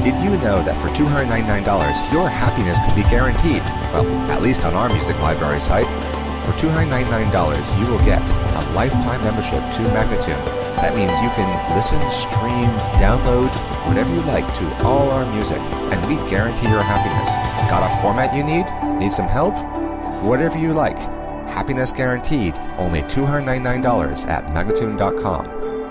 Did you know that for $299, your happiness can be guaranteed? Well, at least on our music library site. For $299, you will get a lifetime membership to Magnatune. That means you can listen, stream, download, whatever you like to all our music, and we guarantee your happiness. Got a format you need? Need some help? Whatever you like. Happiness guaranteed. Only $299 at Magnatune.com.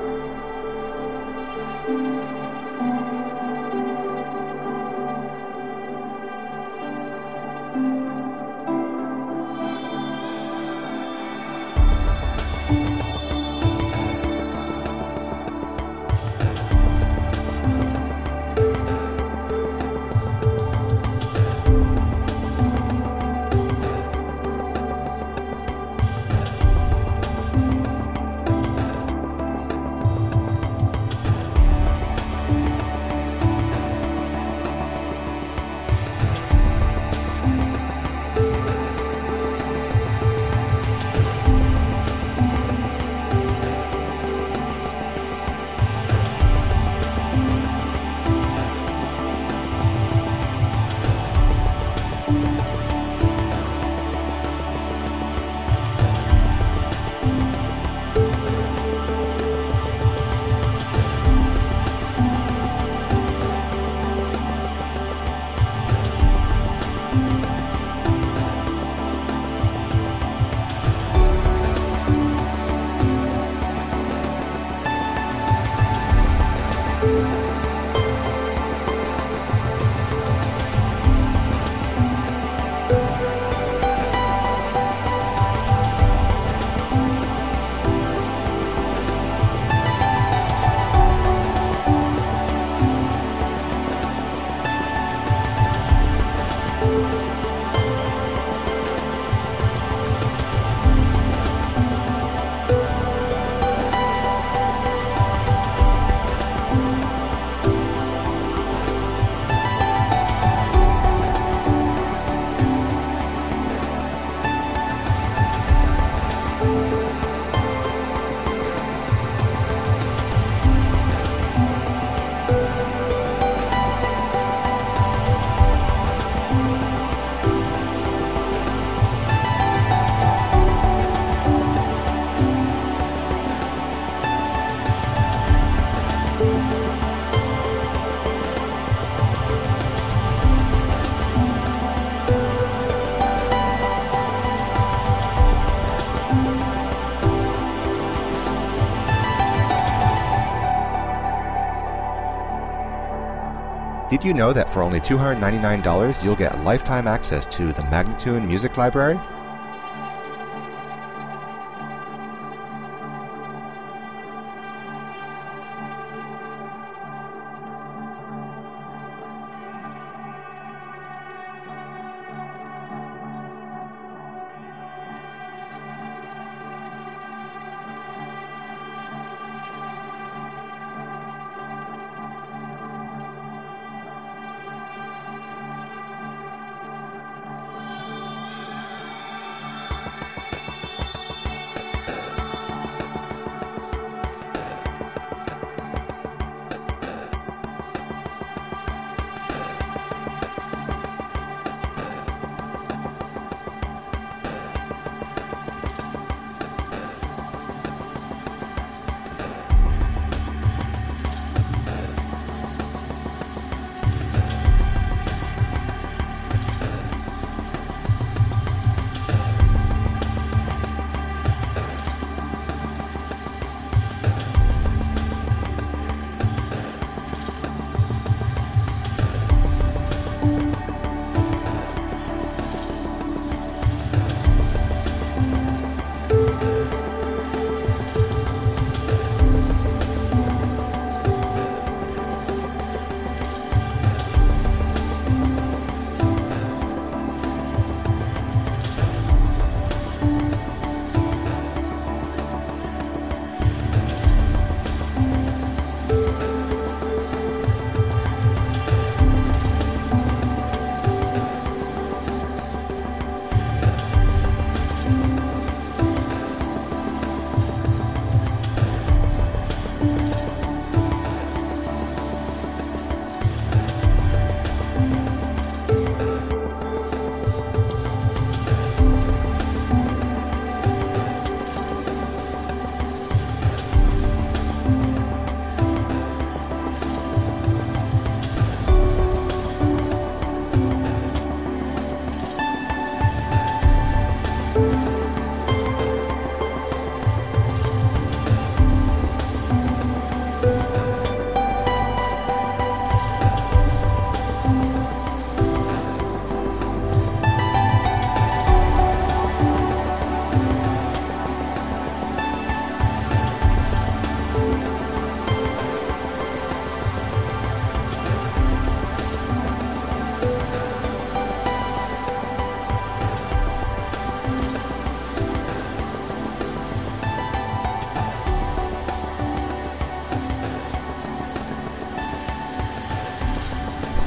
Did you know that for only $299, you'll get lifetime access to the Magnatune Music Library?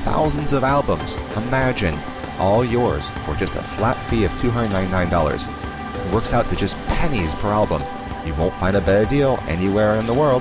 thousands of albums. Imagine, all yours for just a flat fee of $299. It works out to just pennies per album. You won't find a better deal anywhere in the world.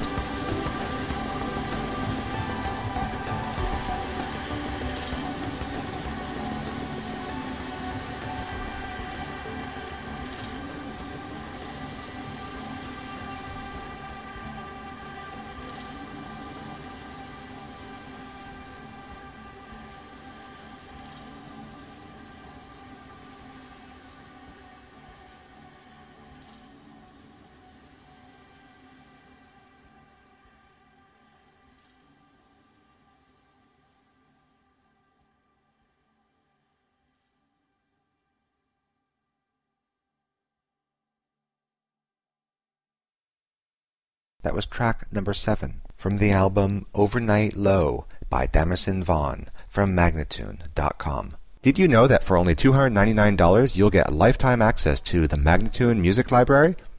That was track number 7 from the album Overnight Low by Damerson Vaughn from Magnatune.com. Did you know that for only $299 you'll get lifetime access to the Magnatune Music Library?